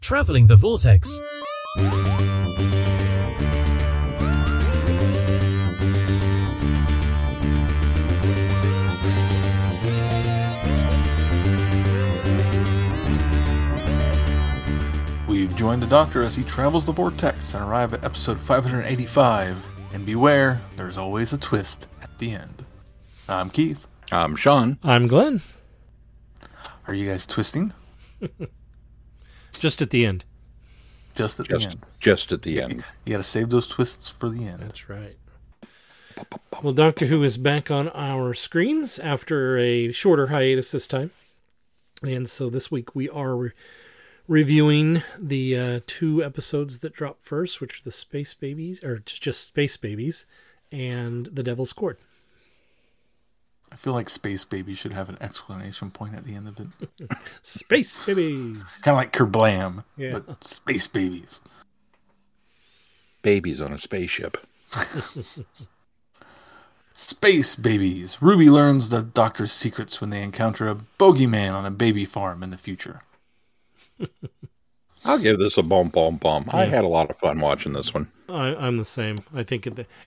Traveling the Vortex. We've joined the Doctor as he travels the vortex and arrive at episode 585. And beware, there's always a twist at the end. I'm Keith. I'm Sean. I'm Glenn. Are you guys twisting? Just at the end. Just at the end. Just at the end. You gotta save those twists for the end. That's right. Well, Doctor Who is back on our screens after a shorter hiatus this time. And so this week we are reviewing the two episodes that dropped first, which are the Space Babies, or just Space Babies, and The Devil's Cord. I feel like Space Baby should have an exclamation point at the end of it. Space Babies! Kind of like Kerblam, Yeah. but Space Babies. Babies on a spaceship. Space Babies. Ruby learns the Doctor's secrets when they encounter a bogeyman on a baby farm in the future. I'll give this a bum. Yeah. I had a lot of fun watching this one. I'm the same. I think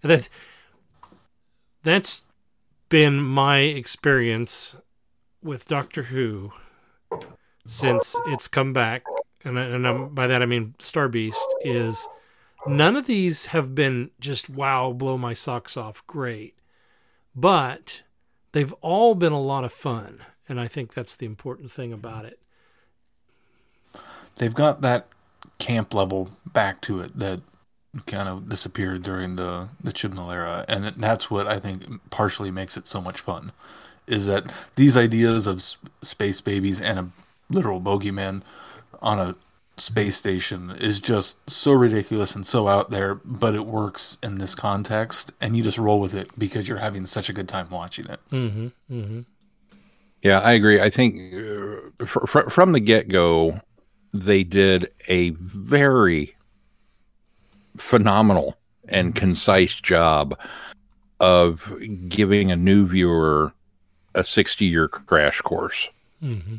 that's been my experience with Doctor Who since it's come back, and by that I mean Star Beast, is none of these have been just wow, blow my socks off, great, but they've all been a lot of fun, and I think that's the important thing about it. They've got that camp level back to it that kind of disappeared during the Chibnall era, and that's what I think partially makes it so much fun, is that these ideas of space babies and a literal bogeyman on a space station is just so ridiculous and so out there, but it works in this context, and you just roll with it because you're having such a good time watching it. Mm-hmm. Mm-hmm. Yeah, I agree. I think from the get-go, they did a very phenomenal and concise job of giving a new viewer a 60-year crash course. Mm-hmm.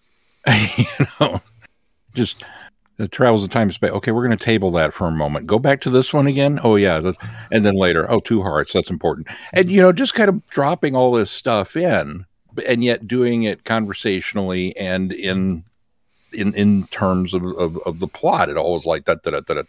Just the travels of time space. Okay, we're going to table that for a moment. Go back to this one again. Oh yeah, and then later, oh, 2 hearts. That's important. And just kind of dropping all this stuff in, and yet doing it conversationally and in terms of the plot. It always like that.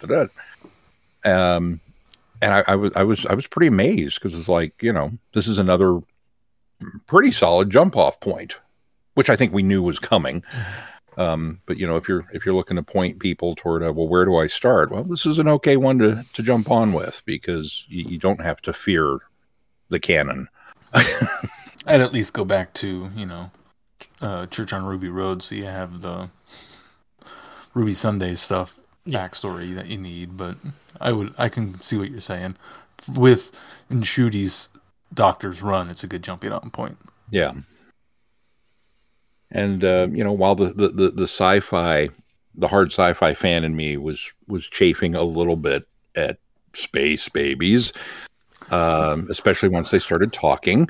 And I was pretty amazed, because it's like, this is another pretty solid jump off point, which I think we knew was coming. But if you're looking to point people toward where do I start? Well, this is an okay one to jump on with, because you don't have to fear the canon. I'd at least go back to Church on Ruby Road, so you have the Ruby Sunday stuff, backstory that you need. But I can see what you're saying. With Nshuti's Doctor's run, it's a good jumping on point. Yeah. And while the sci-fi, the hard sci-fi fan in me was chafing a little bit at Space Babies, especially once they started talking,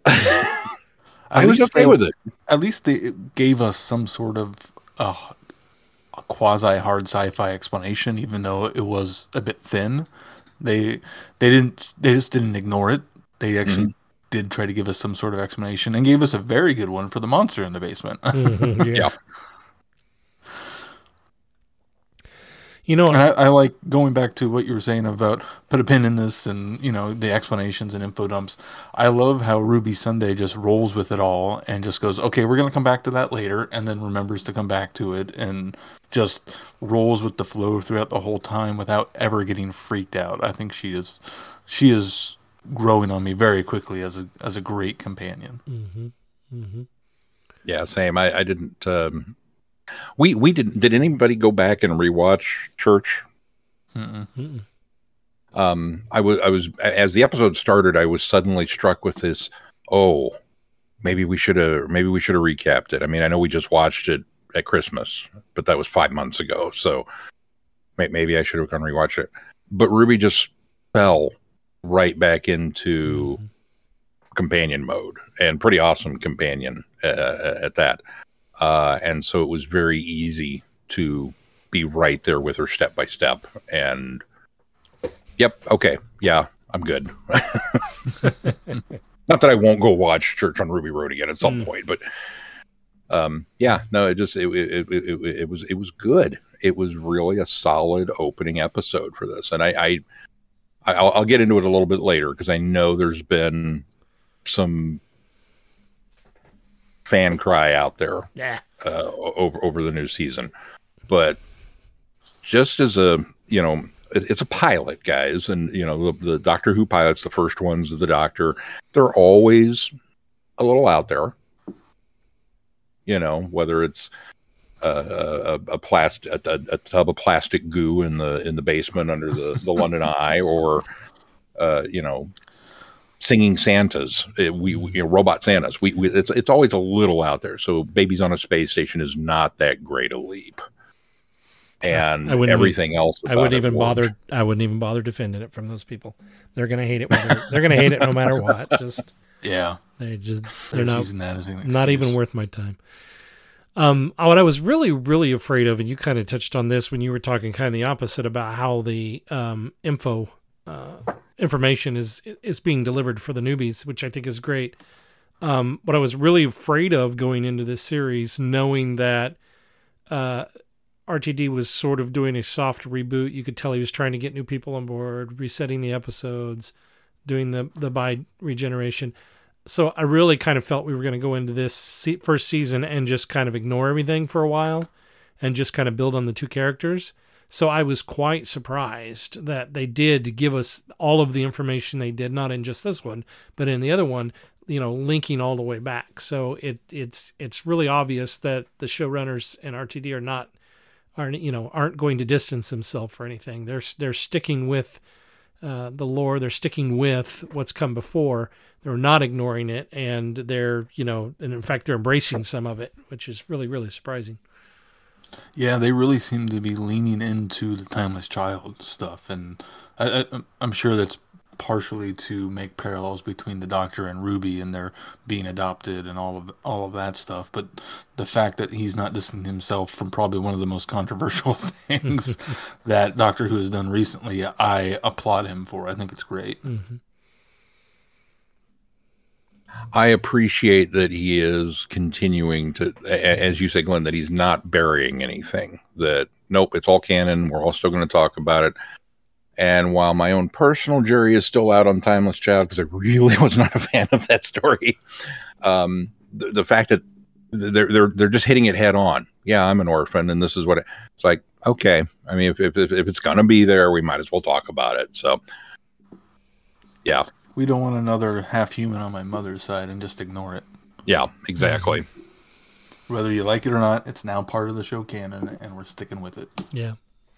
I was okay with it. At least they gave us some sort of a quasi hard sci-fi explanation, even though it was a bit thin. They just didn't ignore it. They actually did try to give us some sort of explanation, and gave us a very good one for the monster in the basement. Yeah. And I like going back to what you were saying about put a pin in this and, the explanations and info dumps. I love how Ruby Sunday just rolls with it all and just goes, okay, we're going to come back to that later, and then remembers to come back to it, and just rolls with the flow throughout the whole time without ever getting freaked out. I think she is growing on me very quickly as a great companion. Mm-hmm. Mm-hmm. Yeah, same. I didn't... We didn't. Did anybody go back and rewatch Church? Mm-mm. I was as the episode started, I was suddenly struck with this. Oh, maybe we should have recapped it. I mean, I know we just watched it at Christmas, but that was 5 months ago. So maybe I should have gone rewatch it. But Ruby just fell right back into companion mode, and pretty awesome companion at that. And so it was very easy to be right there with her step by step. And yep, okay, yeah, I'm good. Not that I won't go watch Church on Ruby Road again at some point, but yeah, no, it was good. It was really a solid opening episode for this, and I'll get into it a little bit later because I know there's been some fan cry out there, over the new season, but just as a, you know, it's a pilot, guys, and you know the Doctor Who pilots, the first ones of the Doctor, they're always a little out there. You know, whether it's a tub of plastic goo in the basement under the London Eye, or you know, singing Santas, robot Santas. It's always a little out there. So Babies on a Space Station is not that great a leap. And everything else. I wouldn't even bother defending it from those people. They're going to hate it. They're going to hate it no matter what. They're not using that as an excuse. Not even worth my time. What I was really, really afraid of, and you kind of touched on this when you were talking kind of the opposite about how the information is being delivered for the newbies, which I think is great. What I was really afraid of going into this series, knowing that RTD was sort of doing a soft reboot. You could tell he was trying to get new people on board, resetting the episodes, doing the bi-regeneration. So I really kind of felt we were going to go into this first season and just kind of ignore everything for a while and just kind of build on the two characters. So I was quite surprised that they did give us all of the information they did, not in just this one, but in the other one, you know, linking all the way back. So it's really obvious that the showrunners and RTD aren't going to distance themselves for anything. They're sticking with the lore. They're sticking with what's come before. They're not ignoring it, and and in fact, they're embracing some of it, which is really, really surprising. Yeah, they really seem to be leaning into the Timeless Child stuff, and I'm sure that's partially to make parallels between the Doctor and Ruby and their being adopted and all of that stuff. But the fact that he's not distancing himself from probably one of the most controversial things that Doctor Who has done recently, I applaud him for. I think it's great. Mm-hmm. I appreciate that he is continuing to, as you say, Glenn, that he's not burying anything. That, nope, it's all canon. We're all still going to talk about it. And while my own personal jury is still out on Timeless Child, because I really was not a fan of that story, the fact that they're just hitting it head on. Yeah, I'm an orphan, and this is what it's like. Okay, I mean, if it's going to be there, we might as well talk about it. So, yeah. We don't want another half human on my mother's side and just ignore it. Yeah, exactly. Whether you like it or not, it's now part of the show canon, and we're sticking with it. Yeah.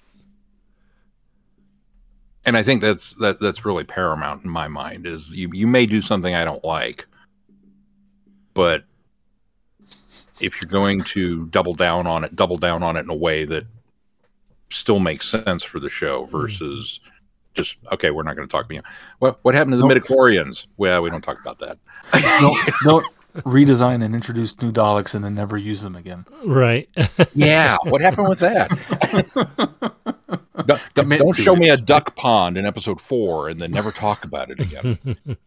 And I think that's really paramount in my mind. Is you may do something I don't like, but if you're going to double down on it in a way that still makes sense for the show versus. Just, okay, we're not going to talk about it. What happened to the midichlorians? Well, we don't talk about that. Don't redesign and introduce new Daleks and then never use them again. Right. Yeah, what happened with that? Don't show me a duck pond in episode 4 and then never talk about it again.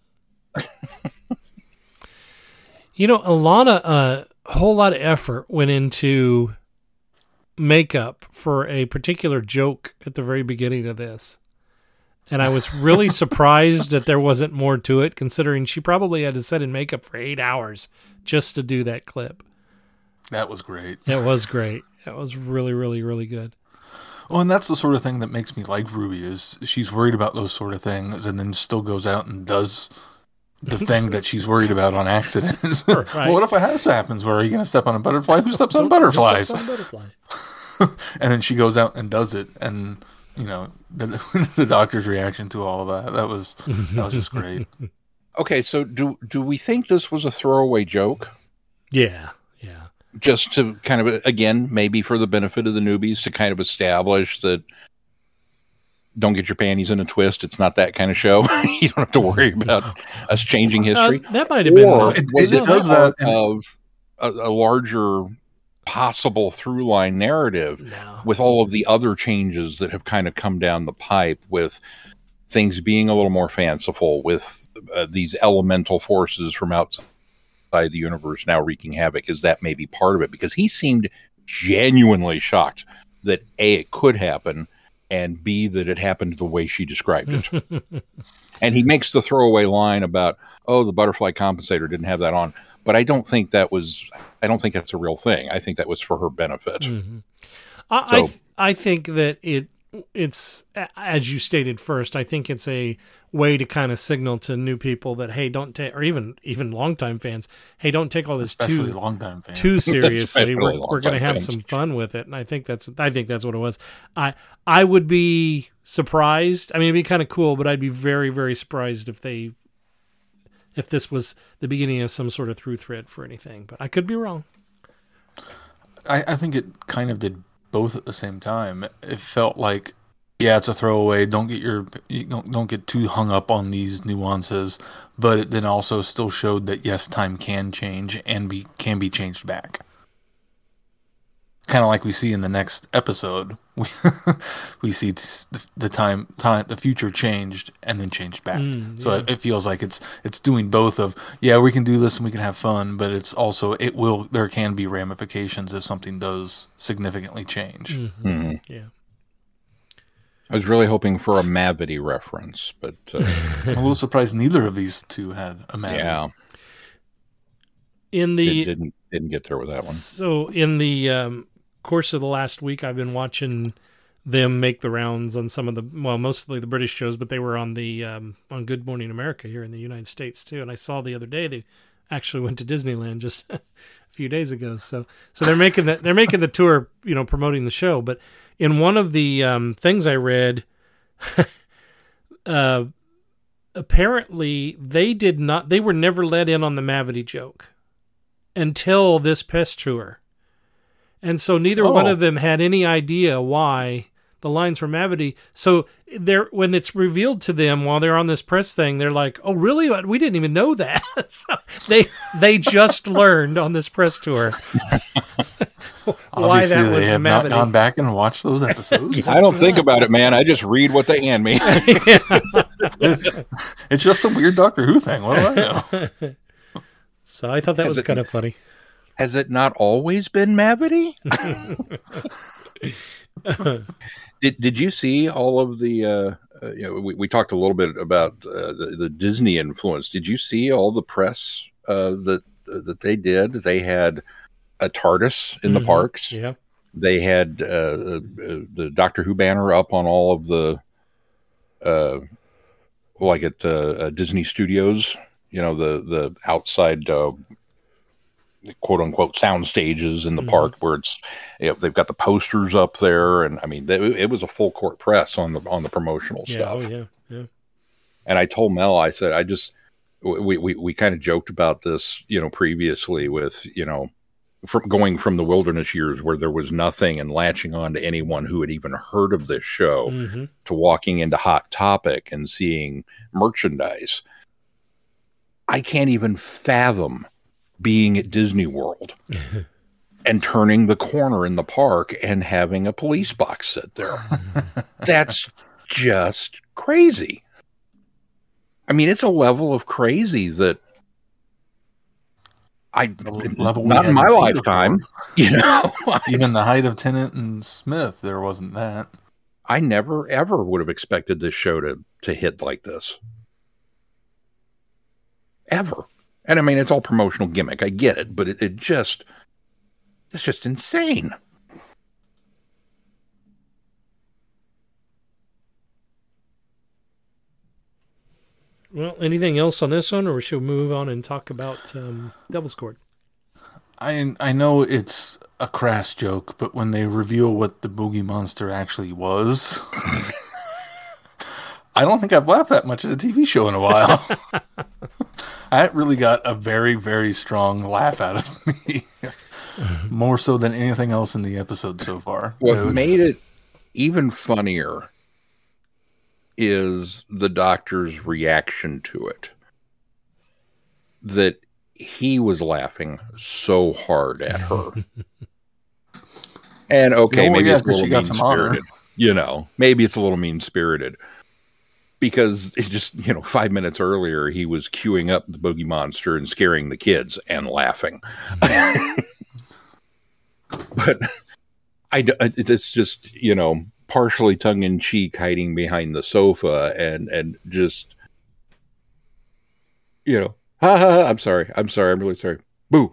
A whole lot of effort went into makeup for a particular joke at the very beginning of this. And I was really surprised that there wasn't more to it, considering she probably had to sit in makeup for 8 hours just to do that clip. That was great. It was great. It was really, really, really good. Well, and that's the sort of thing that makes me like Ruby, is she's worried about those sort of things and then still goes out and does the thing that she's worried about on accident. Right. Well, what if a house happens? Where are you going to step on a butterfly? Who steps on butterflies? And then she goes out and does it, and the Doctor's reaction to all of that was just great. Okay, so do we think this was a throwaway joke? Yeah. Just to kind of, again, maybe for the benefit of the newbies, to kind of establish that don't get your panties in a twist. It's not that kind of show. You don't have to worry about us changing history. That might have been. It does that of a larger possible through line narrative with all of the other changes that have kind of come down the pipe, with things being a little more fanciful, with these elemental forces from outside the universe now wreaking havoc. Is that maybe part of it? Because he seemed genuinely shocked that A, it could happen, and B, that it happened the way she described it. And he makes the throwaway line about, oh, the butterfly compensator didn't have that on. But I don't think that's a real thing. I think that was for her benefit. Mm-hmm. I think that it's, as you stated first, I think it's a way to kind of signal to new people that, hey, don't take, or even longtime fans, hey, don't take all this too seriously. We're going to have some fun with it. And I think that's what it was. I would be surprised. I mean, it'd be kind of cool, but I'd be very, very surprised if this was the beginning of some sort of through thread for anything, but I could be wrong. I think it kind of did both at the same time. It felt like, yeah, it's a throwaway. Don't get too hung up on these nuances, but it then also still showed that yes, time can change and can be changed back. Kind of like we see in the next episode, we see the future changed and then changed back. So it feels like it's doing both of, yeah, we can do this and we can have fun, but it's also there can be ramifications if something does significantly change. Mm-hmm. Mm-hmm. Yeah. I was really hoping for a Mavity reference, but I'm a little surprised neither of these two had a Mavity. Yeah. Didn't get there with that one. So in the course of the last week, I've been watching them make the rounds on some of mostly the British shows, but they were on the on Good Morning America here in the United States too. And I saw the other day they actually went to Disneyland just a few days ago. So they're making the tour, promoting the show. But in one of the things I read, apparently they were never let in on the Mavity joke until this Pest tour. And so neither one of them had any idea why the lines from Mavity. So when it's revealed to them while they're on this press thing, they're like, "Oh, really? We didn't even know that." So they just learned on this press tour why that was they have Mavity. Not gone back and watched those episodes. I don't think about it, man. I just read what they hand me. It's just a weird Doctor Who thing. What do I know? So I thought that was kind of funny. Has it not always been Mavity? Did you see all of the? We talked a little bit about the Disney influence. Did you see all the press that they did? They had a TARDIS in the parks. Yeah. They had the Doctor Who banner up on all of the at Disney Studios. The outside. "Quote unquote" sound stages in the park where it's they've got the posters up there, and I mean it was a full court press on the promotional stuff. Yeah. And I told Mel, I said, we kind of joked about this previously with from going from the wilderness years where there was nothing and latching on to anyone who had even heard of this show to walking into Hot Topic and seeing merchandise. I can't even fathom being at Disney World and turning the corner in the park and having a police box sit there. That's just crazy. I mean, it's a level of crazy that not in my lifetime. Even the height of Tennant and Smith, there wasn't that. I never ever would have expected this show to hit like this. Ever. And I mean, it's all promotional gimmick. I get it, but it's just insane. Well, anything else on this one, or should we move on and talk about Devil's Court? I know it's a crass joke, but when they reveal what the Boogie Monster actually was, I don't think I've laughed that much at a TV show in a while. That really got a very, very strong laugh out of me. More so than anything else in the episode so far. What made it even funnier is the Doctor's reaction to it. That he was laughing so hard at her And okay, maybe it's a she little got some honor. mean-spirited. Maybe it's a little mean-spirited. Because it just, 5 minutes earlier, he was queuing up the boogie monster and scaring the kids and laughing. But it's just, partially tongue-in-cheek, hiding behind the sofa and just, ha ha, I'm sorry, I'm really sorry. Boo,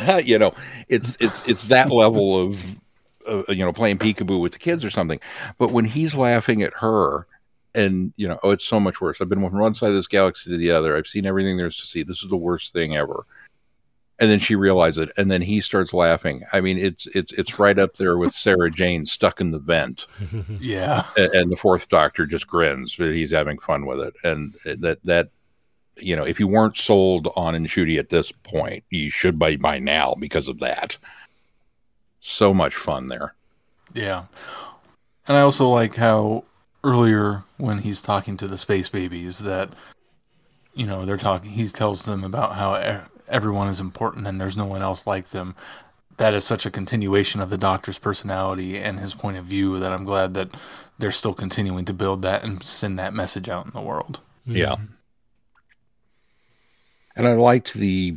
it's that level of, playing peekaboo with the kids or something. But when he's laughing at her, and, it's so much worse. I've been from one side of this galaxy to the other. I've seen everything there is to see. This is the worst thing ever. And then she realizes it, and then he starts laughing. I mean, it's right up there with Sarah Jane stuck in the vent. Yeah. And the Fourth Doctor just grins, but he's having fun with it. And that if you weren't sold on Ncuti at this point, you should by now because of that. So much fun there. Yeah. And I also like how earlier when he's talking to the space babies that, they're talking, he tells them about how everyone is important and there's no one else like them. That is such a continuation of the Doctor's personality and his point of view that I'm glad that they're still continuing to build that and send that message out in the world. Yeah. And I liked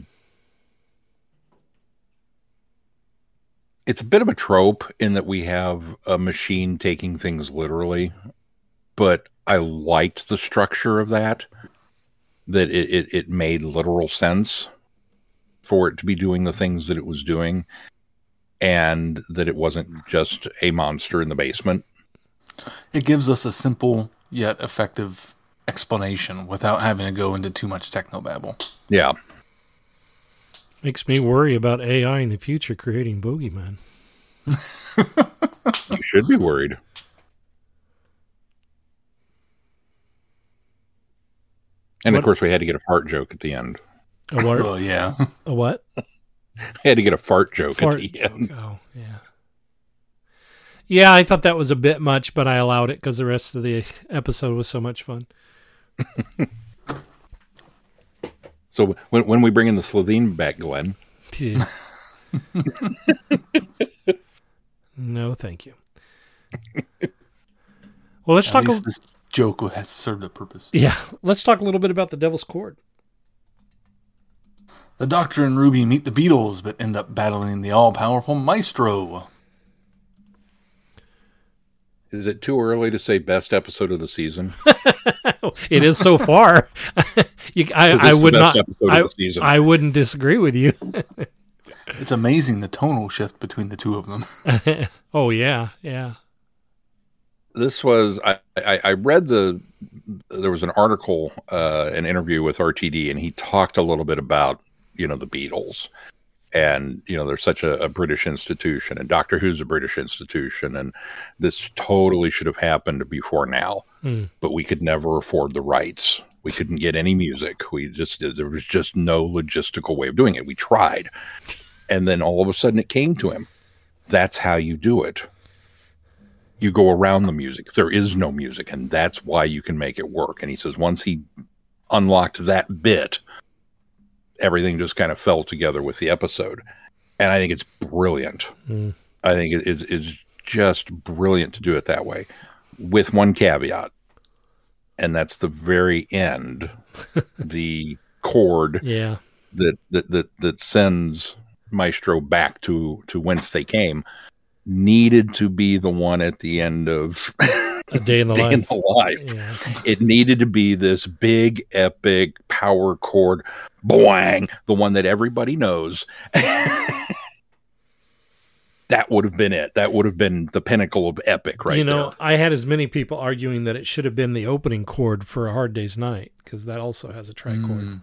it's a bit of a trope in that we have a machine taking things literally, but I liked the structure of that it made literal sense for it to be doing the things that it was doing, and that it wasn't just a monster in the basement. It gives us a simple yet effective explanation without having to go into too much technobabble. Yeah. Makes me worry about AI in the future creating boogeyman. You should be worried. And of course, we had to get a fart joke at the end. A what? Oh, yeah. A what? I had to get a fart joke at the end. Oh, yeah. Yeah, I thought that was a bit much, but I allowed it because the rest of the episode was so much fun. So when we bring in the Slovene back, Glenn. No, thank you. Well, let's talk. This joke has served a purpose. Yeah, let's talk a little bit about the Devil's Cord. The Doctor and Ruby meet the Beatles, but end up battling the all-powerful Maestro. Is it too early to say best episode of the season? It is so far. I would not. I wouldn't disagree with you. It's amazing the tonal shift between the two of them. Oh yeah, yeah. This was I read there was an article, an interview with RTD, and he talked a little bit about the Beatles. And, they're such a British institution, and Doctor Who's a British institution, and this totally should have happened before now. But we could never afford the rights. We couldn't get any music. There was just no logistical way of doing it. We tried. And then all of a sudden it came to him. That's how you do it. You go around the music. There is no music, and that's why you can make it work. And he says once he unlocked that bit, everything just kind of fell together with the episode. And I think it's brilliant. I think it's just brilliant to do it that way, with one caveat. And that's the very end, the cord that sends Maestro back to whence they came needed to be the one at the end of A Day in the Life. Yeah. It needed to be this big, epic power chord, boing, the one that everybody knows. That would have been it. That would have been the pinnacle of epic, right? There. I had as many people arguing that it should have been the opening chord for A Hard Day's Night, because that also has a trichord.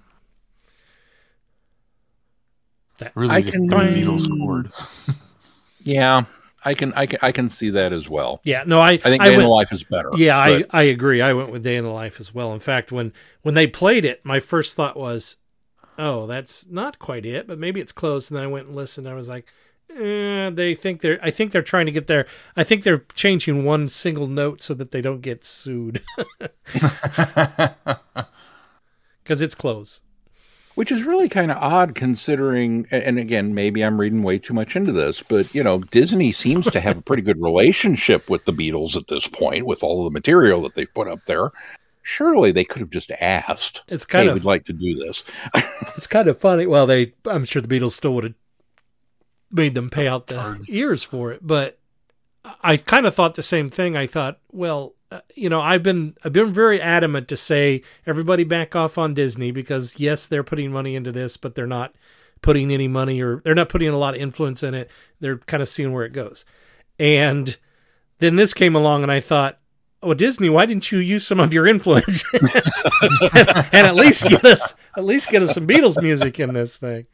That really just the Beatles chord. Yeah. I can see that as well. Yeah, no, I think Day in the Life is better. Yeah, I agree. I went with Day in the Life as well. In fact, when they played it, my first thought was, "Oh, that's not quite it, but maybe it's close." And then I went and listened. And I was like, I think they're trying to get there. I think they're changing one single note so that they don't get sued, because it's close. Which is really kind of odd considering, and again, maybe I'm reading way too much into this, but, Disney seems to have a pretty good relationship with the Beatles at this point, with all of the material that they've put up there. Surely they could have just asked, we'd like to do this. It's kind of funny. Well, I'm sure the Beatles still would have made them pay out the ears for it, but I kind of thought the same thing. I thought, well, I've been very adamant to say everybody back off on Disney because yes, they're putting money into this, but they're not putting any money or they're not putting a lot of influence in it. They're kind of seeing where it goes. And then this came along and I thought, oh, Disney, why didn't you use some of your influence and at least get us some Beatles music in this thing?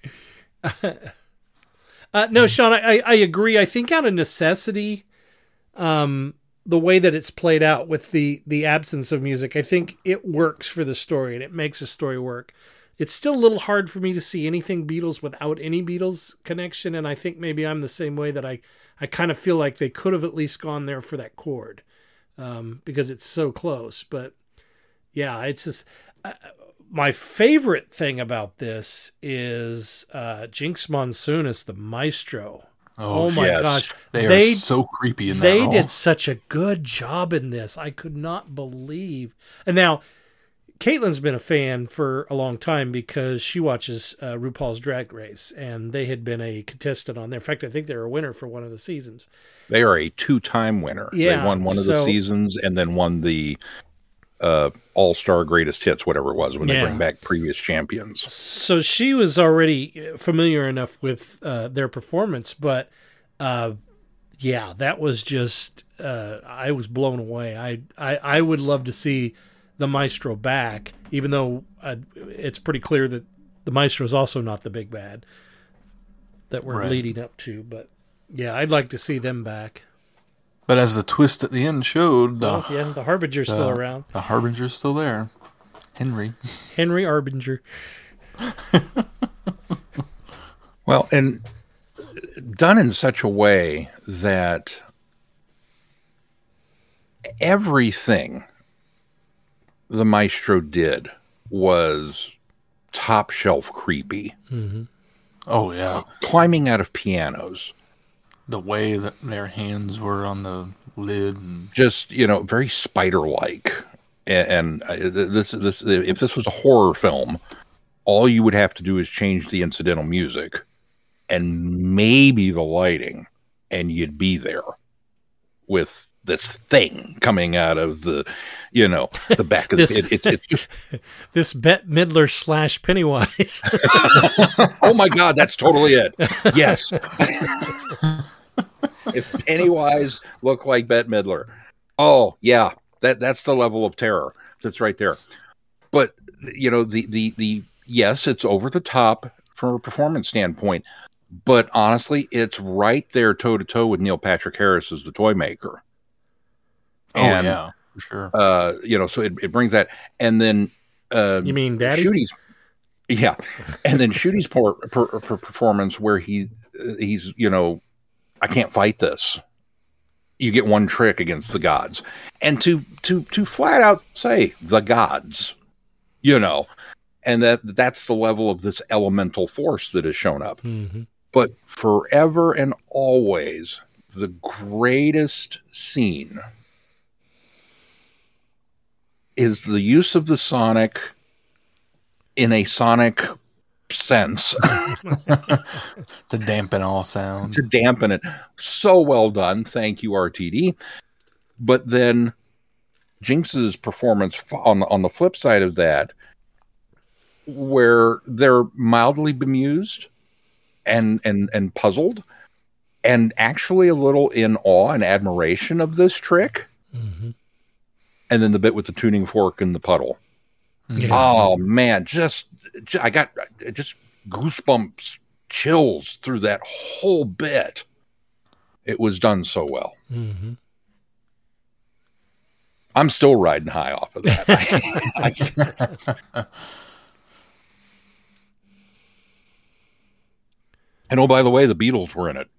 No, Sean, I agree. I think out of necessity, the way that it's played out with the absence of music, I think it works for the story and it makes the story work. It's still a little hard for me to see anything Beatles without any Beatles connection. And I think maybe I'm the same way that I kind of feel like they could have at least gone there for that chord, because it's so close. But yeah, it's just, my favorite thing about this is, Jinx Monsoon as the maestro. Oh my gosh. They are so creepy in that role. They did such a good job in this. I could not believe. And now, Caitlin's been a fan for a long time because she watches RuPaul's Drag Race, and they had been a contestant on there. In fact, I think they were a winner for one of the seasons. They are a 2-time winner. Yeah, they won one of the seasons and then won the All-Star Greatest Hits, whatever it was, when they bring back previous champions. So she was already familiar enough with their performance, but that was just, I was blown away. I would love to see the maestro back, even though it's pretty clear that the maestro is also not the big bad that we're leading up to. But yeah, I'd like to see them back. But as the twist at the end showed, the Harbinger's still around. The Harbinger's still there. Henry Arbinger. Well, and done in such a way that everything the maestro did was top shelf creepy. Mm-hmm. Oh, yeah. Climbing out of pianos. The way that their hands were on the lid. And just, very spider-like. And this if this was a horror film, all you would have to do is change the incidental music and maybe the lighting, and you'd be there with this thing coming out of the, the back of the pit. It's just this Bette Midler / Pennywise. Oh my God, that's totally it. Yes. If Pennywise looked like Bette Midler, oh yeah, that's the level of terror that's right there. But the yes, it's over the top from a performance standpoint, but honestly, it's right there toe to toe with Neil Patrick Harris as the toy maker. And, yeah, for sure. So it brings that, and then you mean Daddy? Shudy's, yeah, and then Shudy's performance where he's I can't fight this. You get one trick against the gods, and to flat out say the gods, and that's the level of this elemental force that has shown up. Mm-hmm. But forever and always, the greatest scene is the use of the Sonic in a Sonic sense. To dampen all sound. To dampen it. So well done. Thank you, RTD. But then Jinx's performance on the flip side of that, where they're mildly bemused and puzzled and actually a little in awe and admiration of this trick. Mm-hmm. And then the bit with the tuning fork and the puddle. Yeah. Oh man, I got just goosebumps, chills through that whole bit. It was done so well. Mm-hmm. I'm still riding high off of that. And oh, by the way, the Beatles were in it,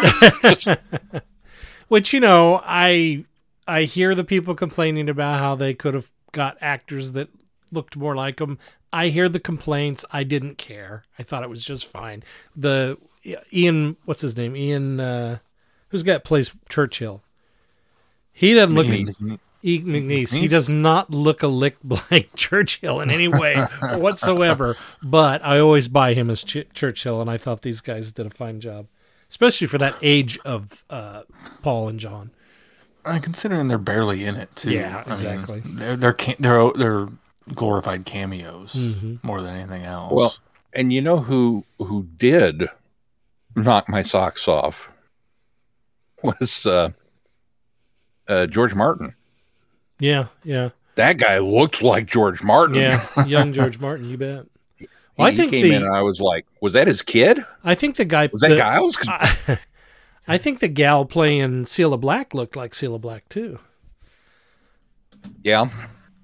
Which, I hear the people complaining about how they could have got actors that, looked more like him. I hear the complaints. I didn't care. I thought it was just fine. The Ian, what's his name? Ian, who's got plays Churchill? He doesn't look Ian McNeice. He does not look a lick like Churchill in any way whatsoever. But I always buy him as Churchill, and I thought these guys did a fine job, especially for that age of Paul and John. Considering they're barely in it too. Yeah, exactly. I mean, they're glorified cameos more than anything else. Well, and you know who did knock my socks off was George Martin. Yeah. That guy looked like George Martin. Yeah, young George Martin, you bet. Well, I think he came in and I was like, was that his kid? I think the guy... Was that Giles? I think the gal playing Cilla Black looked like Cilla Black, too. Yeah.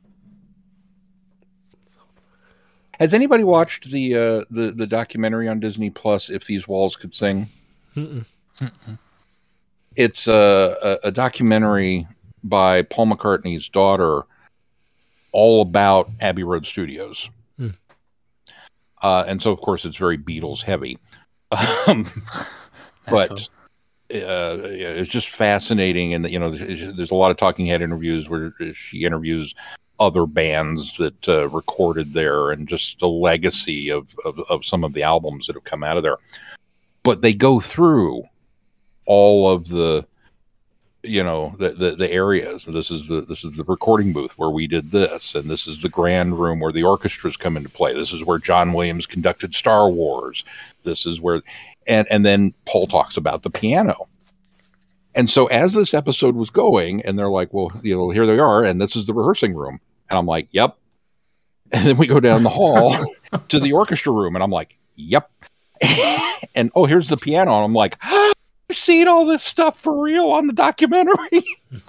Has anybody watched the documentary on Disney Plus, If These Walls Could Sing? Mm-mm. It's a documentary by Paul McCartney's daughter, all about Abbey Road Studios. And so, of course, it's very Beatles heavy. But it's just fascinating. And, there's a lot of talking head interviews where she interviews other bands that recorded there and just the legacy of some of the albums that have come out of there. But they go through all of the areas. This is the recording booth where we did this, and this is the grand room where the orchestras come into play. This is where John Williams conducted Star Wars. This is where, and then Paul talks about the piano. And so as this episode was going, and they're like, well, here they are, and this is the rehearsing room. And I'm like, yep. And then we go down the hall to the orchestra room, and I'm like, yep. And here's the piano. And I'm like, I've seen all this stuff for real on the documentary.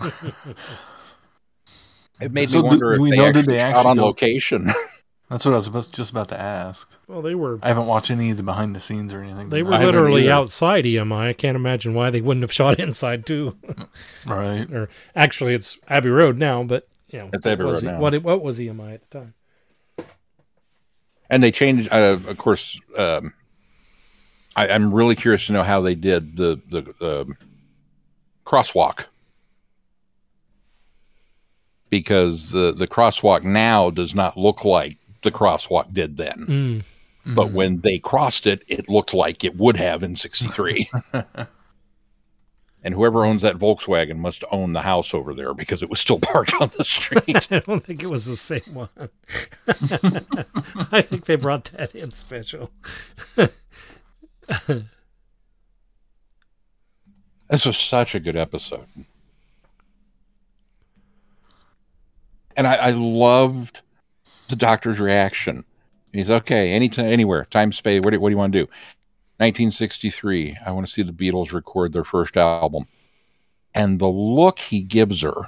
It made me wonder if they shot on location. That's what I was just about to ask. Well, they were. I haven't watched any of the behind the scenes or anything. They were literally outside EMI. I can't imagine why they wouldn't have shot inside too. Right. Or actually, it's Abbey Road now, but it's Abbey Road now. What was EMI at the time? And they changed, of course. I'm really curious to know how they did the crosswalk, because the crosswalk now does not look like the crosswalk did then. But when they crossed it, it looked like it would have in '63. And whoever owns that Volkswagen must own the house over there, because it was still parked on the street. I don't think it was the same one. I think they brought that in special. This was such a good episode. And I loved the doctor's reaction. He's okay, anytime, anywhere, time, space. What do you want to do? 1963. I want to see the Beatles record their first album. And the look he gives her,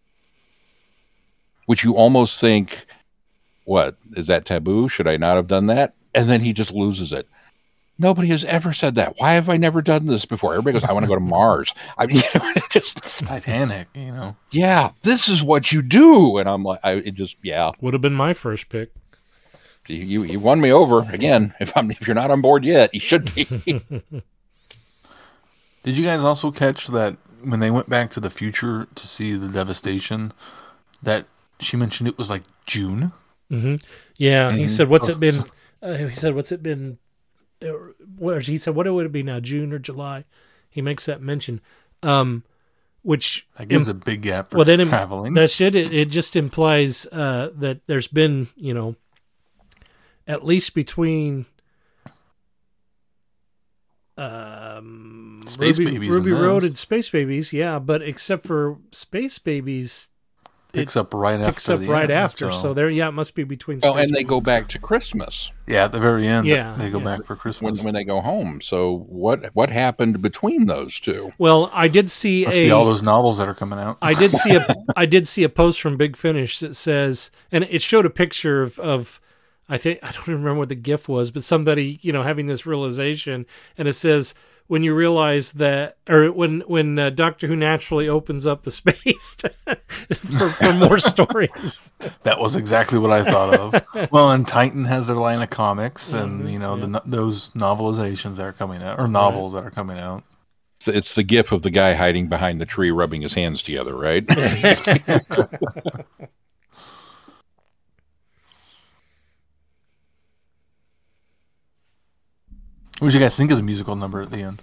which you almost think, what, is that taboo? Should I not have done that? And then he just loses it. Nobody has ever said that. Why have I never done this before? Everybody goes, I want to go to Mars. I mean, just Titanic, Yeah, this is what you do. And I'm like, Would have been my first pick. You won me over again. If you're not on board yet, you should be. Did you guys also catch that when they went back to the future to see the devastation, that she mentioned it was like June? Mm-hmm. Yeah, he said, "What's it been?" He said, "What's it been?" He said, "What would it be now, June or July?" He makes that mention, which that gives a big gap for traveling. That's it. It just implies that there's been, at least between Ruby Road and Space Babies, yeah. But except for Space Babies, picks up right after. So there, it must be between. Oh, and they go back to Christmas. Yeah, at the very end. Yeah, they go back for Christmas when they go home. So what happened between those two? Well, I did see be all those novels that are coming out. I did see a post from Big Finish that says, and it showed a picture of I don't even remember what the GIF was, but somebody having this realization, and it says, when you realize that, or when Doctor Who naturally opens up the space for more stories. That was exactly what I thought of. Well, and Titan has their line of comics, and those novelizations that are coming out, or novels that are coming out. It's the gif of the guy hiding behind the tree, rubbing his hands together, right? What did you guys think of the musical number at the end?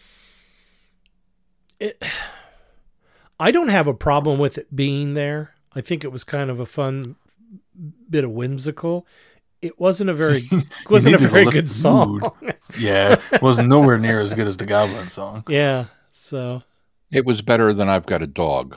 I don't have a problem with it being there. I think it was kind of a fun bit of whimsical. It wasn't a very good song. Yeah, it wasn't nowhere near as good as the Goblin song. Yeah, so it was better than I've Got a Dog.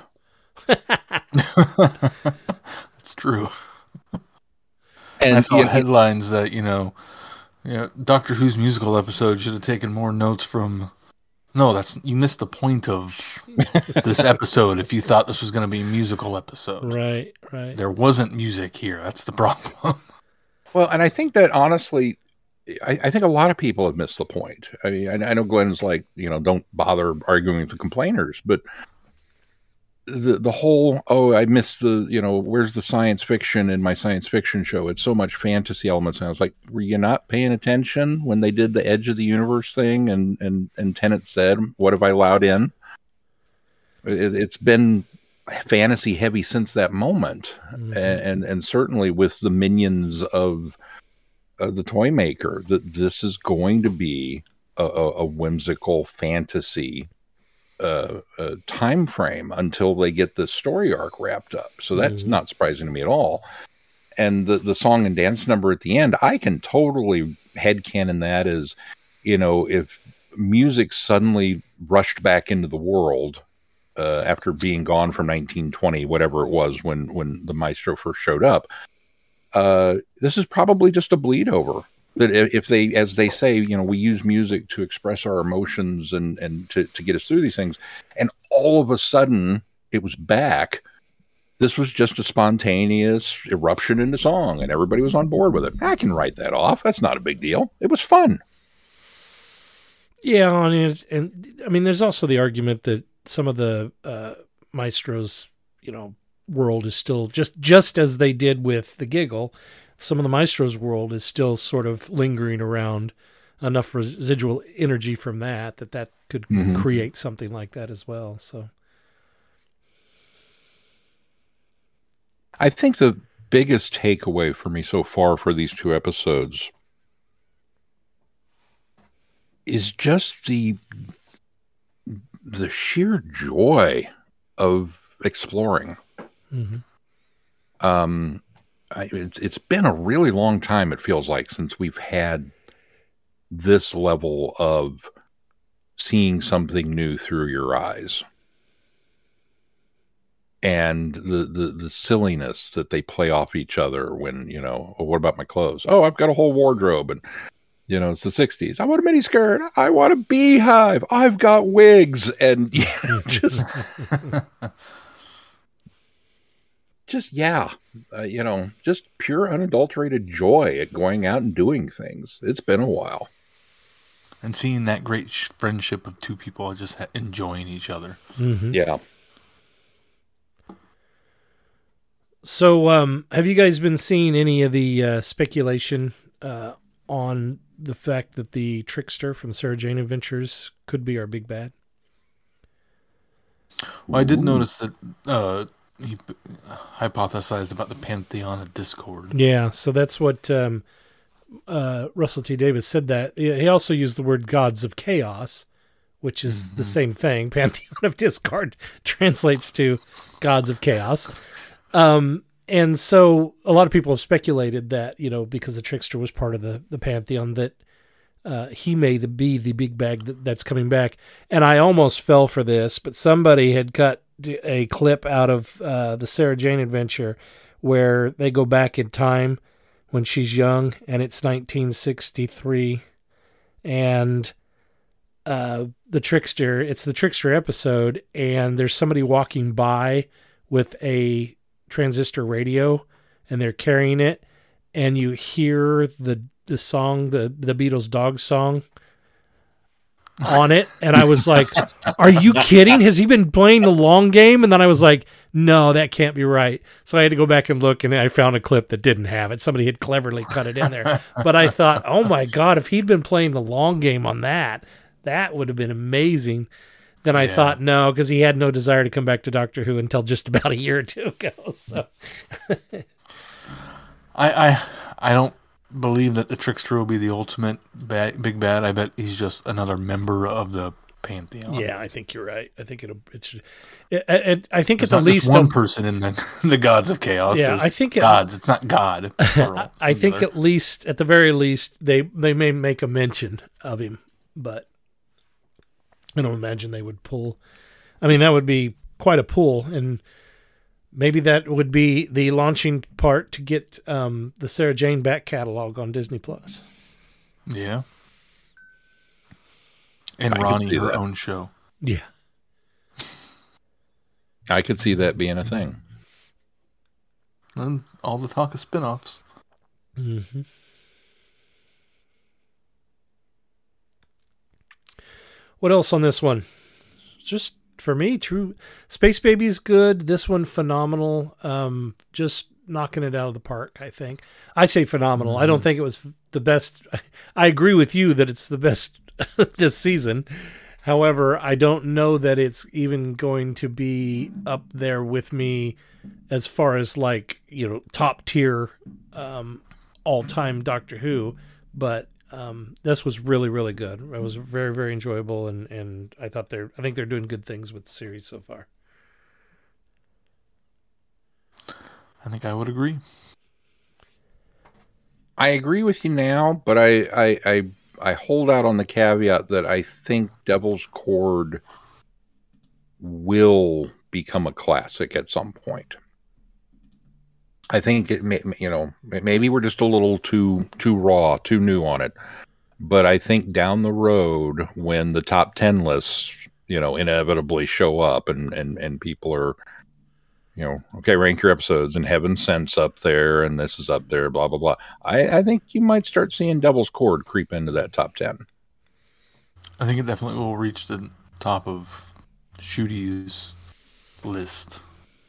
It's true. And I saw headlines that Doctor Who's musical episode should have taken more notes from. No, you missed the point of this episode if you thought this was going to be a musical episode. Right. There wasn't music here. That's the problem. Well, and I think that honestly, I think a lot of people have missed the point. I mean, I know Glenn's like, don't bother arguing with the complainers, but the whole, I missed where's the science fiction in my science fiction show? It's so much fantasy elements. And I was like, were you not paying attention when they did the Edge of the Universe thing and Tennant said, what have I allowed in? It's been fantasy heavy since that moment. Mm-hmm. And certainly with the minions of the toy maker, that this is going to be a whimsical fantasy time frame until they get the story arc wrapped up. So that's not surprising to me at all. And the song and dance number at the end, I can totally headcanon that as, if music suddenly rushed back into the world after being gone from 1920, whatever it was when the Maestro first showed up, this is probably just a bleed over. That if they, as they say, we use music to express our emotions and to get us through these things, and all of a sudden it was back. This was just a spontaneous eruption into song, and everybody was on board with it. I can write that off. That's not a big deal. It was fun. Yeah, and I mean, there's also the argument that some of the Maestro's, world is still just as they did with the Giggle. Some of the Maestro's world is still sort of lingering around, enough residual energy from that could create something like that as well. So I think the biggest takeaway for me so far for these two episodes is just the sheer joy of exploring. Mm-hmm. It's been a really long time, it feels like, since we've had this level of seeing something new through your eyes. And the silliness that they play off each other when, what about my clothes? Oh, I've got a whole wardrobe. And, it's the 60s. I want a mini skirt. I want a beehive. I've got wigs. And just pure unadulterated joy at going out and doing things. It's been a while. And seeing that great friendship of two people just enjoying each other. Mm-hmm. Yeah. So, have you guys been seeing any of the speculation on the fact that the Trickster from Sarah Jane Adventures could be our big bad? Well, I did notice that he hypothesized about the Pantheon of Discord. Yeah, so that's what Russell T. Davies said. That he also used the word gods of chaos, which is the same thing. Pantheon of Discord translates to gods of chaos. And so a lot of people have speculated that, because the Trickster was part of the Pantheon, that he may be the big bag that's coming back. And I almost fell for this, but somebody had cut a clip out of the Sarah Jane Adventure where they go back in time when she's young, and it's 1963, and the Trickster, it's the Trickster episode, and there's somebody walking by with a transistor radio, and they're carrying it, and you hear the song, the Beatles' Dog Song. on it, and I was like, are you kidding? Has he been playing the long game? And then I was like, no, that can't be right. So I had to go back and look, and I found a clip that didn't have it. Somebody had cleverly cut it in there. But I thought, oh my God, if he'd been playing the long game on that would have been amazing. Then I thought, no, because he had no desire to come back to Doctor Who until just about a year or two ago. So I don't believe that the Trickster will be the ultimate big bad. I bet he's just another member of the Pantheon. Yeah, I think you're right. I think I think it's at the least one person in the Gods of Chaos. Yeah, I think it's not God. I think at the very least, they may make a mention of him, but I don't imagine they would pull. I mean, that would be quite a pull, and maybe that would be the launching part to get the Sarah Jane back catalog on Disney Plus. Yeah. And Ronnie, her own show. Yeah. I could see that being a thing. And all the talk of spinoffs. Mm-hmm. What else on this one? Just for me, true. Space Baby's good. This one, phenomenal. Just knocking it out of the park, I think. I say phenomenal. I don't think it was the best. I agree with you that it's the best this season. However, I don't know that it's even going to be up there with me as far as top tier all-time Doctor Who. But this was really, really good. It was very, very enjoyable, and I think they're doing good things with the series so far. I think I would agree. I agree with you now, but I hold out on the caveat that I think Devil's Cord will become a classic at some point. I think maybe we're just a little too raw, too new on it. But I think down the road, when the top 10 lists, inevitably show up and people are, okay, rank your episodes, and Heaven Sent's up there, and this is up there, blah, blah, blah. I think you might start seeing Devil's Cord creep into that top 10. I think it definitely will reach the top of Shudi's list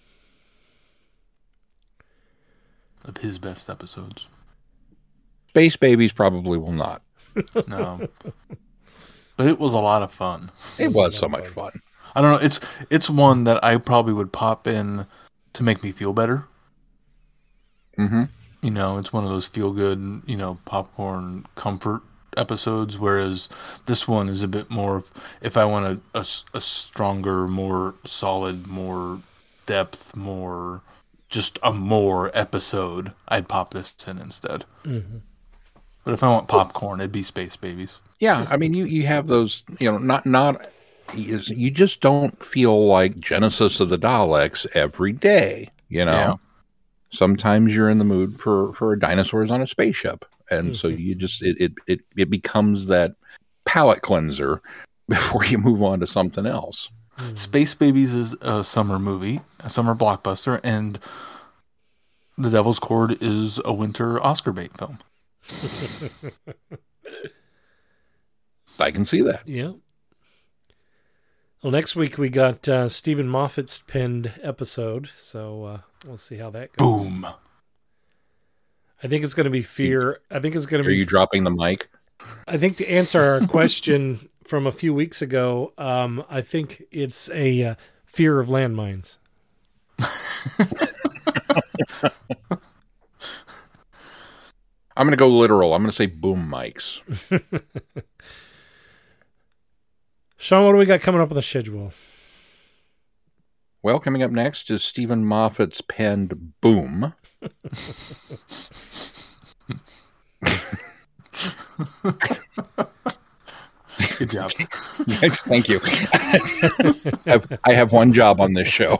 of his best episodes. Space Babies probably will not. No. But it was a lot of fun. It was so much fun. I don't know. It's one that I probably would pop in to make me feel better. Mm-hmm. It's one of those feel good, popcorn comfort episodes. Whereas this one is a bit more. If I want a stronger, more solid, more depth, more just a more episode, I'd pop this in instead. Mm-hmm. But if I want popcorn, it'd be Space Babies. Yeah, I mean, you have those. Not. You just don't feel like Genesis of the Daleks every day, Yeah. Sometimes you're in the mood for dinosaurs on a spaceship, and so you just it becomes that palate cleanser before you move on to something else. Space Babies is a summer movie, a summer blockbuster, and The Devil's Cord is a winter Oscar bait film. I can see that. Yeah. Well, next week we got Stephen Moffat's penned episode, so we'll see how that goes. Boom. I think it's going to be fear. I think it's going to be. Are you dropping the mic? I think to answer our question from a few weeks ago, I think it's a fear of landmines. I'm going to go literal. I'm going to say boom mics. Sean, what do we got coming up on the schedule? Well, coming up next is Stephen Moffat's penned Boom. Good job. Thank you. I have one job on this show.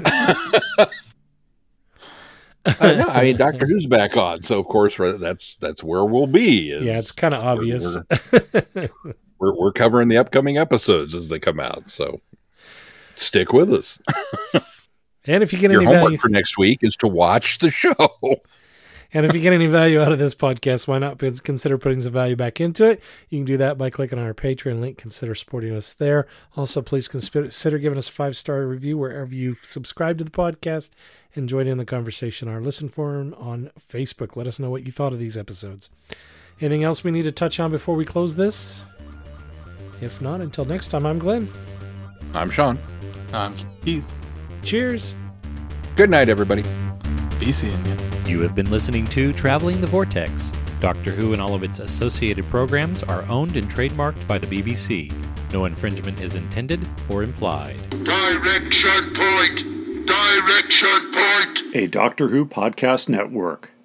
No, I mean, Doctor Who's back on, so of course that's where we'll be. Yeah, it's kind of obvious. We're covering the upcoming episodes as they come out, so stick with us. And if you get your any homework value for next week is to watch the show. And if you get any value out of this podcast, why not consider putting some value back into it? You can do that by clicking on our Patreon link. Consider supporting us there. Also, please consider giving us a 5-star review wherever you subscribe to the podcast and join in the conversation on our listen forum on Facebook. Let us know what you thought of these episodes. Anything else we need to touch on before we close this? If not, until next time, I'm Glenn. I'm Sean. I'm Keith. Cheers. Good night, everybody. Be seeing you. You have been listening to Traveling the Vortex. Doctor Who and all of its associated programs are owned and trademarked by the BBC. No infringement is intended or implied. Direction point! Direction point! A Doctor Who podcast network.